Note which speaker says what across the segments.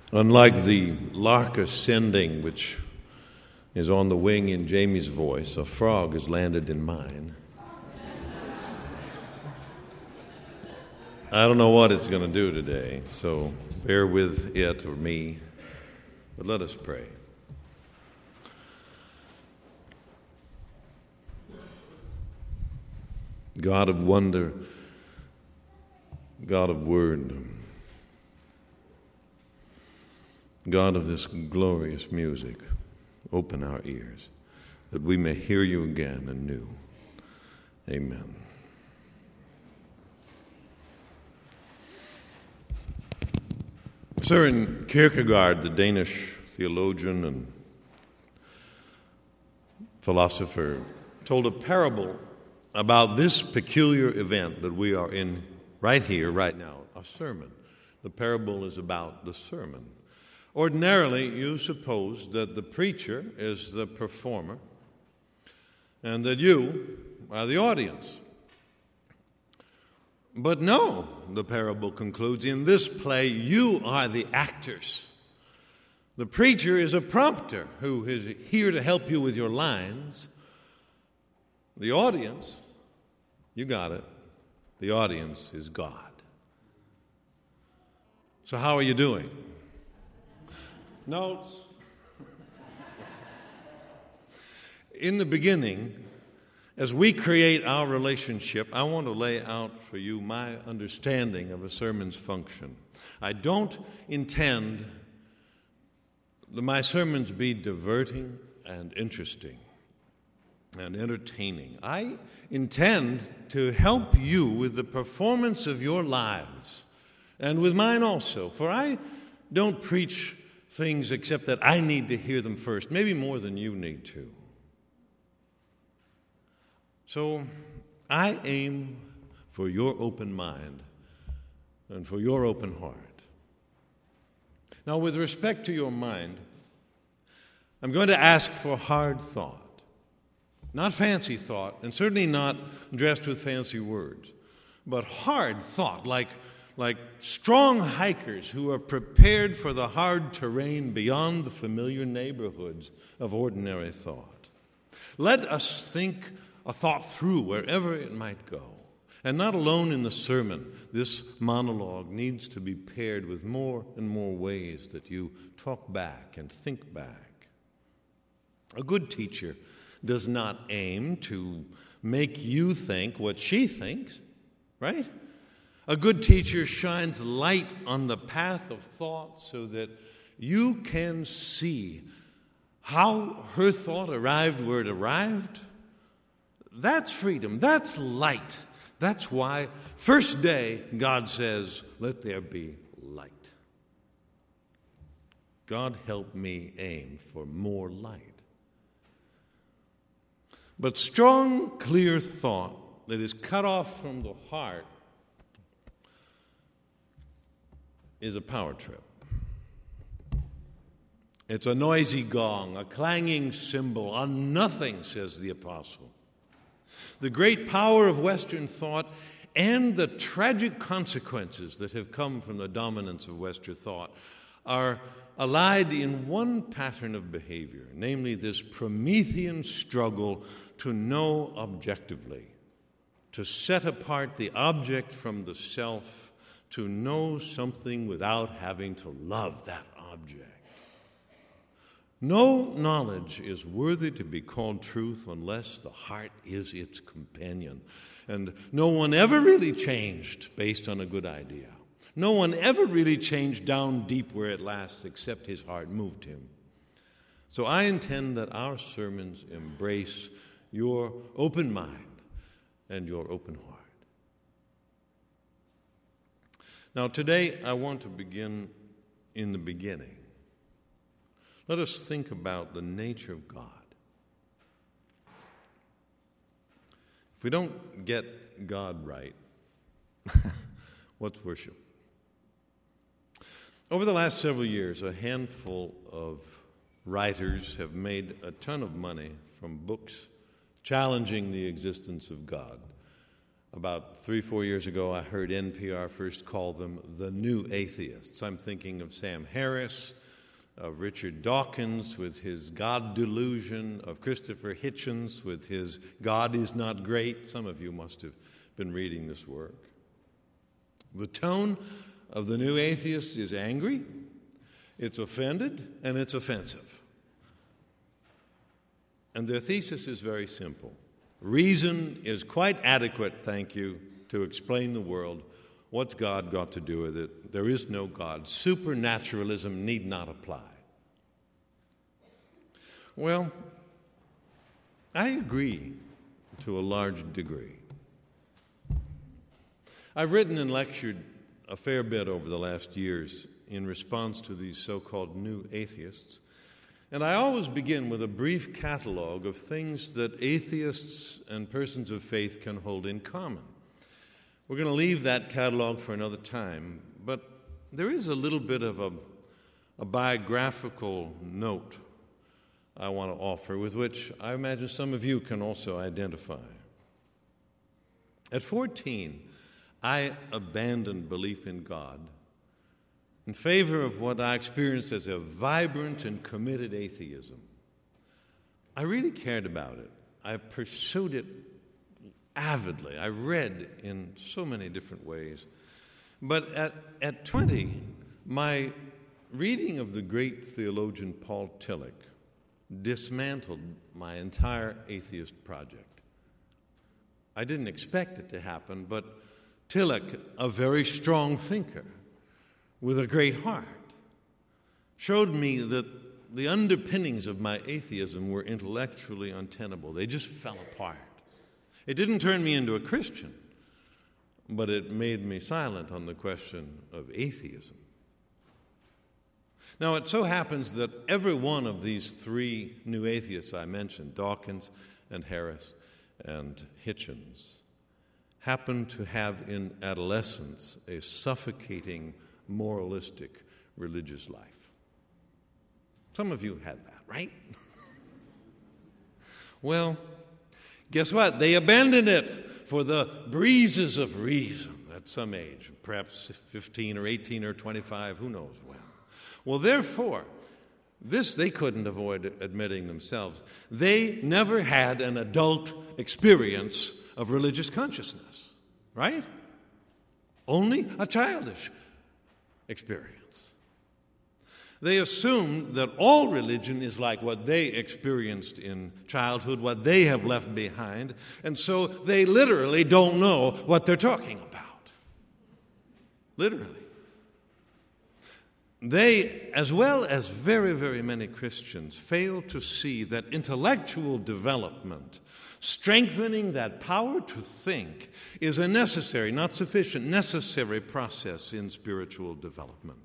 Speaker 1: Unlike the lark ascending, which is on the wing in Jamie's voice, a frog has landed in mine. I don't know what it's going to do today, so bear with it or me. But let us pray. God of wonder, God of word, God of this glorious music, open our ears that we may hear you again anew. Amen. Søren Kierkegaard, the Danish theologian and philosopher, told a parable about this peculiar event that we are in right here, right now, a sermon. The parable is about the sermon. Ordinarily, you suppose that the preacher is the performer and that you are the audience. But no, the parable concludes, in this play, you are the actors. The preacher is a prompter who is here to help you with your lines. The audience, you got it, the audience is God. So how are you doing? Notes? In the beginning, as we create our relationship, I want to lay out for you my understanding of a sermon's function. I don't intend that my sermons be diverting and interesting and entertaining. I intend to help you with the performance of your lives and with mine also, for I don't preach things except that I need to hear them first, maybe more than you need to. So I aim for your open mind and for your open heart. Now, with respect to your mind, I'm going to ask for hard thought, not fancy thought, and certainly not dressed with fancy words, but hard thought, like strong hikers who are prepared for the hard terrain beyond the familiar neighborhoods of ordinary thought. Let us think a thought through wherever it might go. And not alone in the sermon, this monologue needs to be paired with more and more ways that you talk back and think back. A good teacher does not aim to make you think what she thinks, right? A good teacher shines light on the path of thought so that you can see how her thought arrived where it arrived. That's freedom. That's light. That's why first day God says, let there be light. God help me aim for more light. But strong, clear thought that is cut off from the heart is a power trip. It's a noisy gong, a clanging cymbal, on nothing, says the apostle. The great power of Western thought and the tragic consequences that have come from the dominance of Western thought are allied in one pattern of behavior, namely this Promethean struggle to know objectively, to set apart the object from the self, to know something without having to love that object. No knowledge is worthy to be called truth unless the heart is its companion. And no one ever really changed based on a good idea. No one ever really changed down deep where it lasts except his heart moved him. So I intend that our sermons embrace your open mind and your open heart. Now today I want to begin in the beginning. Let us think about the nature of God. If we don't get God right, what's worship? Over the last several years, a handful of writers have made a ton of money from books challenging the existence of God. About 3-4 years ago, I heard NPR first call them the new atheists. I'm thinking of Sam Harris, of Richard Dawkins with his God delusion, of Christopher Hitchens with his God is not great. Some of you must have been reading this work. The tone of the new atheists is angry, it's offended, and it's offensive. And their thesis is very simple. Reason is quite adequate, thank you, to explain the world. What's God got to do with it? There is no God. Supernaturalism need not apply. Well, I agree to a large degree. I've written and lectured a fair bit over the last years in response to these so-called new atheists. And I always begin with a brief catalog of things that atheists and persons of faith can hold in common. We're going to leave that catalog for another time, but there is a little bit of a biographical note I want to offer with which I imagine some of you can also identify. At 14, I abandoned belief in God in favor of what I experienced as a vibrant and committed atheism. I really cared about it. I pursued it avidly. I read in so many different ways. But at 20, my reading of the great theologian Paul Tillich dismantled my entire atheist project. I didn't expect it to happen, but Tillich, a very strong thinker with a great heart, showed me that the underpinnings of my atheism were intellectually untenable. They just fell apart. It didn't turn me into a Christian, but it made me silent on the question of atheism. Now, it so happens that every one of these three new atheists I mentioned, Dawkins and Harris and Hitchens, happened to have in adolescence a suffocating, moralistic religious life. Some of you had that, right? Well, guess what? They abandoned it for the breezes of reason at some age, perhaps 15 or 18 or 25, who knows when. Well, therefore, this they couldn't avoid admitting themselves. They never had an adult experience of religious consciousness, right? Only a childish experience. They assumed that all religion is like what they experienced in childhood, what they have left behind, and so they literally don't know what they're talking about. Literally. They, as well as very, very many Christians, fail to see that intellectual development, strengthening that power to think, is a necessary, not sufficient, necessary process in spiritual development.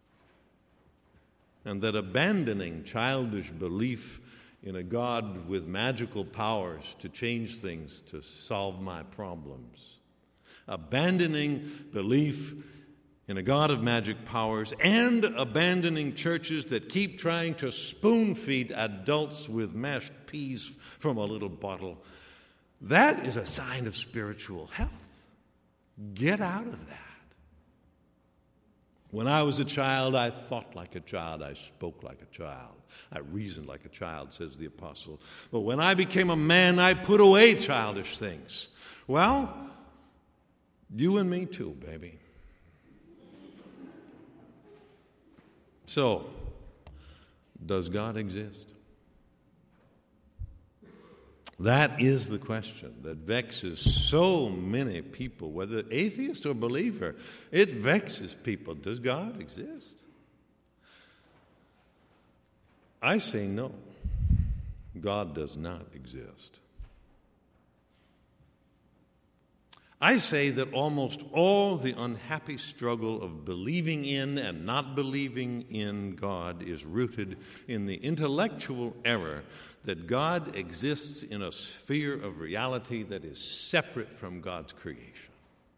Speaker 1: And that abandoning childish belief in a God with magical powers to change things, to solve my problems, abandoning belief in a God of magic powers, and abandoning churches that keep trying to spoon-feed adults with mashed peas from a little bottle, that is a sign of spiritual health. Get out of that. When I was a child, I thought like a child, I spoke like a child, I reasoned like a child, says the apostle. But when I became a man, I put away childish things. Well, you and me too, baby. So, does God exist? That is the question that vexes so many people, whether atheist or believer. It vexes people. Does God exist? I say no. God does not exist. I say that almost all the unhappy struggle of believing in and not believing in God is rooted in the intellectual error that God exists in a sphere of reality that is separate from God's creation.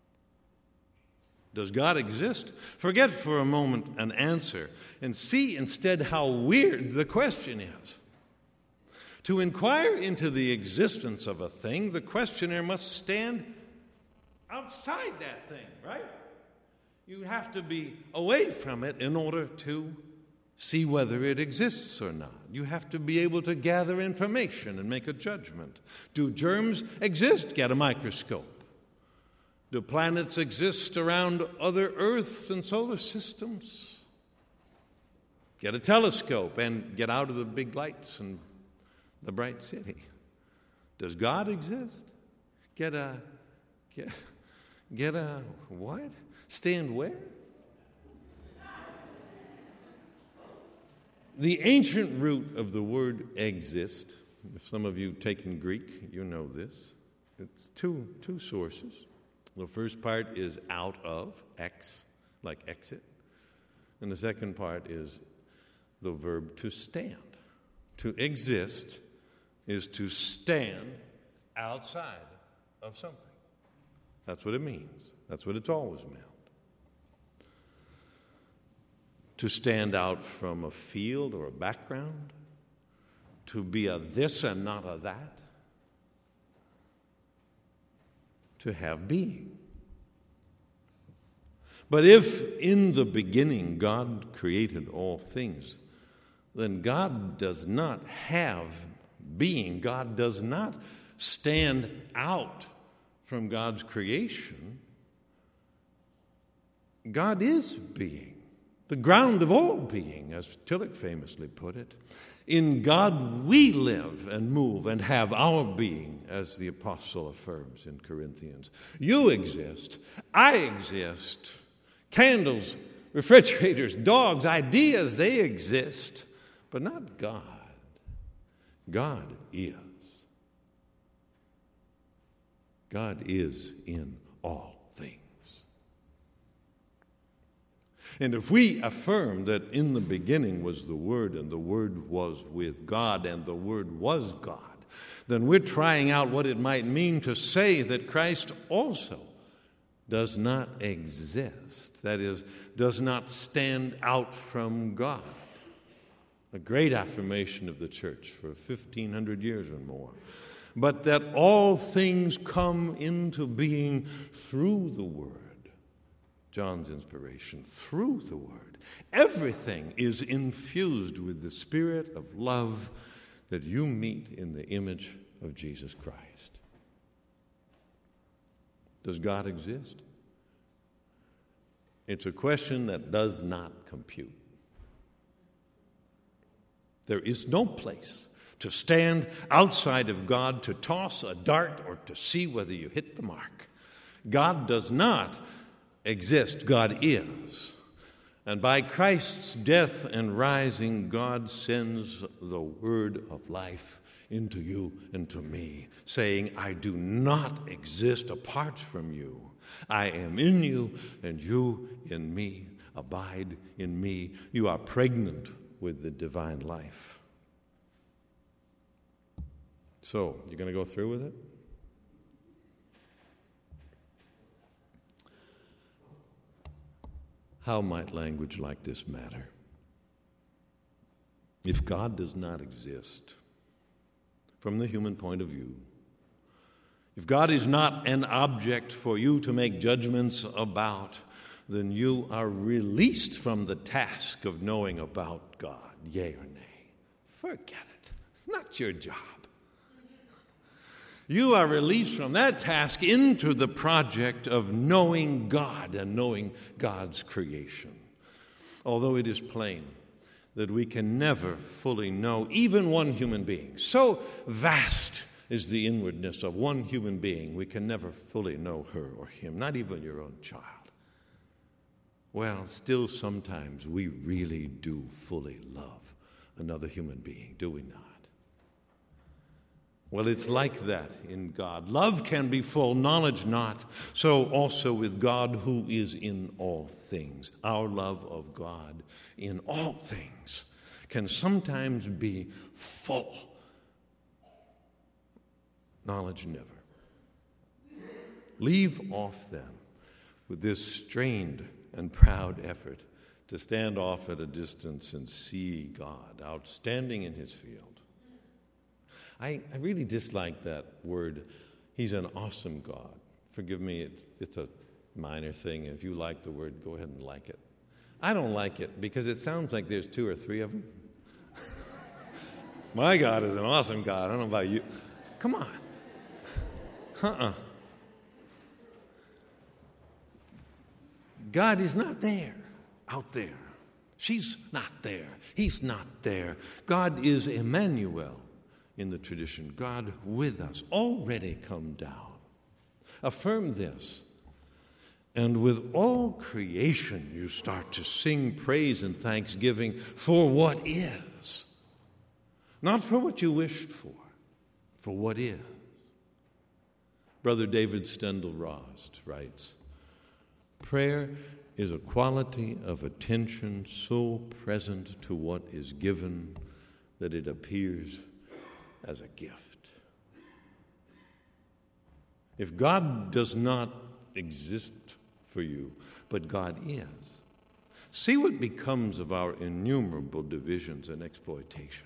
Speaker 1: Does God exist? Forget for a moment an answer and see instead how weird the question is. To inquire into the existence of a thing, the questioner must stand outside that thing, right? You have to be away from it in order to see whether it exists or not. You have to be able to gather information and make a judgment. Do germs exist? Get a microscope. Do planets exist around other Earths and solar systems? Get a telescope and get out of the big lights and the bright city. Does God exist? Get a what? Stand where? The ancient root of the word exist, if some of you have taken Greek, you know this. It's two sources. The first part is out of, ex, like exit. And the second part is the verb to stand. To exist is to stand outside of something. That's what it means. That's what it's always meant. To stand out from a field or a background, to be a this and not a that, to have being. But if in the beginning God created all things, then God does not have being. God does not stand out from God's creation. God is being. The ground of all being, as Tillich famously put it. In God we live and move and have our being, as the apostle affirms in Corinthians. You exist. I exist. Candles, refrigerators, dogs, ideas, they exist. But not God. God is. God is in all things. And if we affirm that in the beginning was the Word, and the Word was with God, and the Word was God, then we're trying out what it might mean to say that Christ also does not exist. That is, does not stand out from God. A great affirmation of the church for 1,500 years or more. But that all things come into being through the Word. John's inspiration, through the Word. Everything is infused with the spirit of love that you meet in the image of Jesus Christ. Does God exist? It's a question that does not compute. There is no place to stand outside of God, to toss a dart, or to see whether you hit the mark. God does not exist. God is. And by Christ's death and rising, God sends the word of life into you and to me, saying, I do not exist apart from you. I am in you, and you in me. Abide in me. You are pregnant with the divine life. So, you're going to go through with it? How might language like this matter? If God does not exist from the human point of view, if God is not an object for you to make judgments about, then you are released from the task of knowing about God, yea or nay. Forget it. It's not your job. You are released from that task into the project of knowing God and knowing God's creation. Although it is plain that we can never fully know even one human being. So vast is the inwardness of one human being, we can never fully know her or him, not even your own child. Well, still sometimes we really do fully love another human being, do we not? Well, it's like that in God. Love can be full, knowledge not. So also with God who is in all things. Our love of God in all things can sometimes be full. Knowledge never. Leave off then with this strained and proud effort to stand off at a distance and see God outstanding in his field. I really dislike that word, he's an awesome God. Forgive me, it's a minor thing. If you like the word, go ahead and like it. I don't like it because it sounds like there's 2 or 3 of them. My God is an awesome God. I don't know about you. Come on. God is not there, out there. She's not there. He's not there. God is Emmanuel in the tradition. God with us, already come down. Affirm this. And with all creation, you start to sing praise and thanksgiving for what is. Not for what you wished for what is. Brother David Steindl-Rast writes, prayer is a quality of attention so present to what is given that it appears as a gift. If God does not exist for you, but God is, see what becomes of our innumerable divisions and exploitations.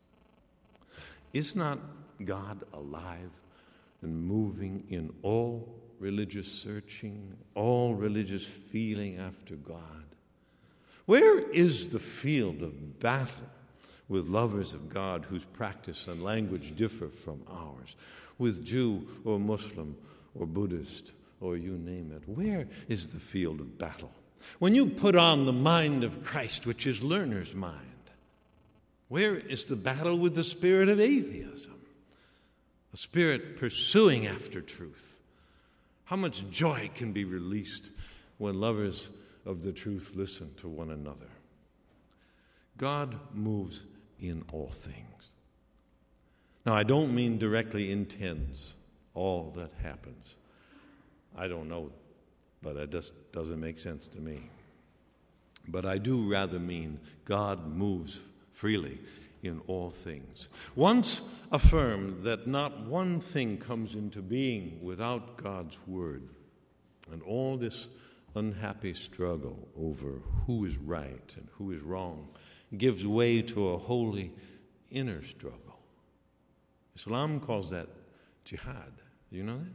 Speaker 1: Is not God alive and moving in all religious searching, all religious feeling after God? Where is the field of battle with lovers of God whose practice and language differ from ours, with Jew or Muslim or Buddhist or you name it? Where is the field of battle? When you put on the mind of Christ, which is learner's mind, where is the battle with the spirit of atheism? A spirit pursuing after truth. How much joy can be released when lovers of the truth listen to one another? God moves in all things. Now, I don't mean directly intends all that happens. I don't know, but it just doesn't make sense to me. But I do rather mean God moves freely in all things. Once affirmed that not one thing comes into being without God's word, and all this unhappy struggle over who is right and who is wrong gives way to a holy inner struggle. Islam calls that jihad. Do you know that?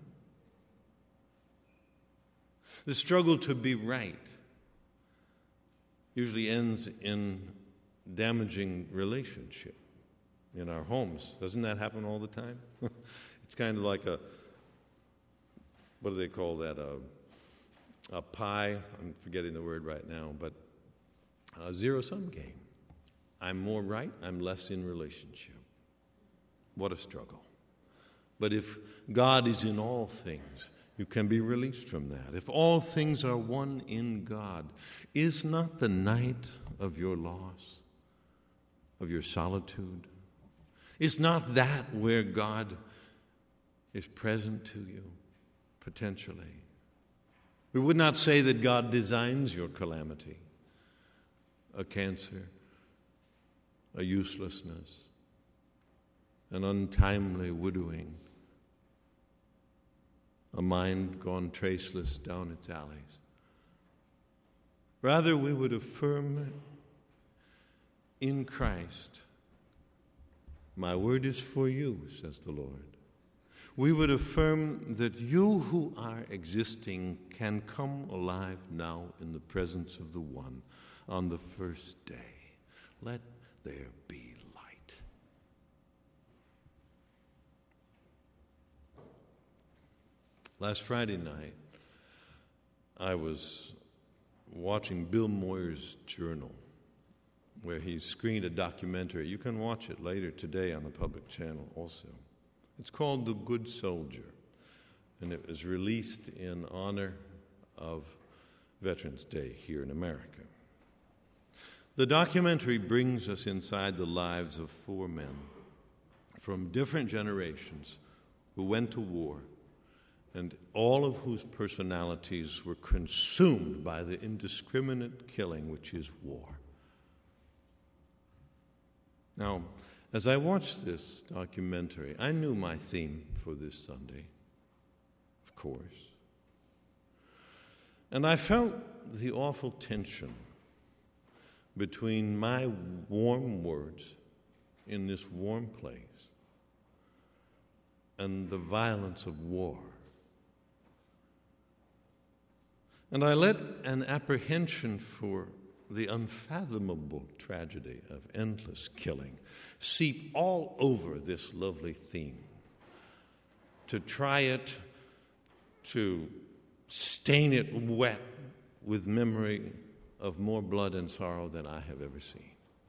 Speaker 1: The struggle to be right usually ends in damaging relationship in our homes. Doesn't that happen all the time? It's kind of like what do they call that? A pie. I'm forgetting the word right now, but a zero-sum game. I'm more right, I'm less in relationship. What a struggle. But if God is in all things, you can be released from that. If all things are one in God, is not the night of your loss, of your solitude, is not that where God is present to you, potentially? We would not say that God designs your calamity, a cancer, a uselessness, an untimely widowing, a mind gone traceless down its alleys. Rather, we would affirm in Christ, my word is for you, says the Lord. We would affirm that you who are existing can come alive now in the presence of the One on the first day. Let there be light. Last Friday night, I was watching Bill Moyer's journal, where he screened a documentary. You can watch it later today on the public channel also. It's called The Good Soldier, and it was released in honor of Veterans Day here in America. The documentary brings us inside the lives of 4 men from different generations who went to war, and all of whose personalities were consumed by the indiscriminate killing which is war. Now, as I watched this documentary, I knew my theme for this Sunday, of course. And I felt the awful tension between my warm words in this warm place and the violence of war And I let an apprehension for the unfathomable tragedy of endless killing seep all over this lovely theme, to try it, to stain it wet with memory of more blood and sorrow than I have ever seen.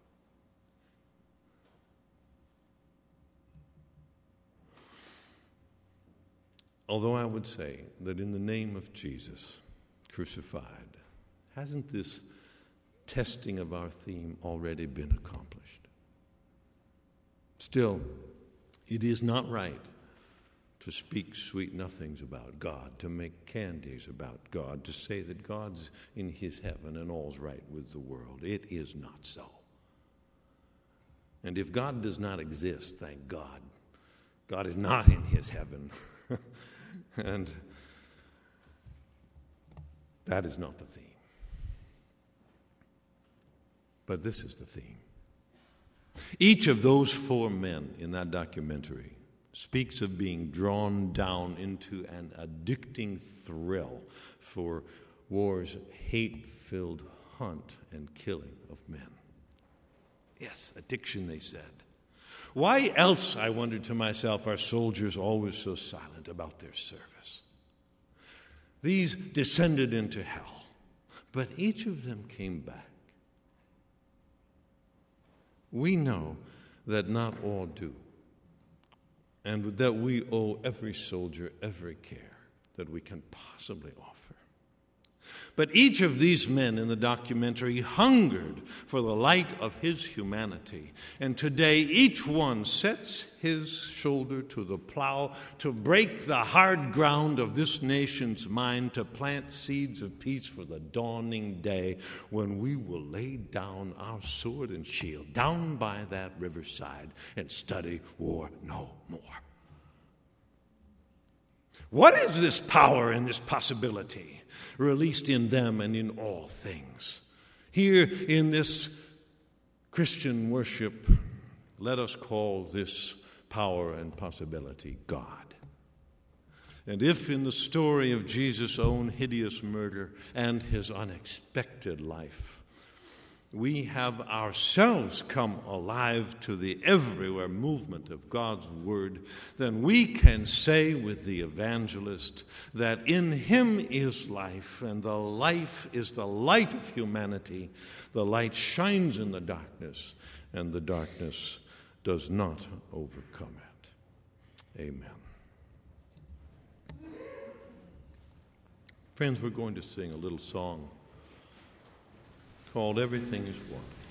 Speaker 1: Although I would say that in the name of Jesus crucified, hasn't this testing of our theme already been accomplished? Still, it is not right to speak sweet nothings about God, to make candies about God, to say that God's in his heaven and all's right with the world. It is not so. And if God does not exist, thank God, God is not in his heaven. And that is not the theme. But this is the theme. Each of those four men in that documentary speaks of being drawn down into an addicting thrill for war's hate-filled hunt and killing of men. Yes, addiction, they said. Why else, I wondered to myself, are soldiers always so silent about their service? These descended into hell, but each of them came back. We know that not all do, and that we owe every soldier every care that we can possibly offer. But each of these men in the documentary hungered for the light of his humanity. And today, each one sets his shoulder to the plow to break the hard ground of this nation's mind, to plant seeds of peace for the dawning day when we will lay down our sword and shield down by that riverside and study war no more. What is this power and this possibility released in them and in all things? Here in this Christian worship, let us call this power and possibility God. And if in the story of Jesus' own hideous murder and his unexpected life, we have ourselves come alive to the everywhere movement of God's word, then we can say with the evangelist that in him is life, and the life is the light of humanity. The light shines in the darkness, and the darkness does not overcome it. Amen. Friends, we're going to sing a little song called Everything is One.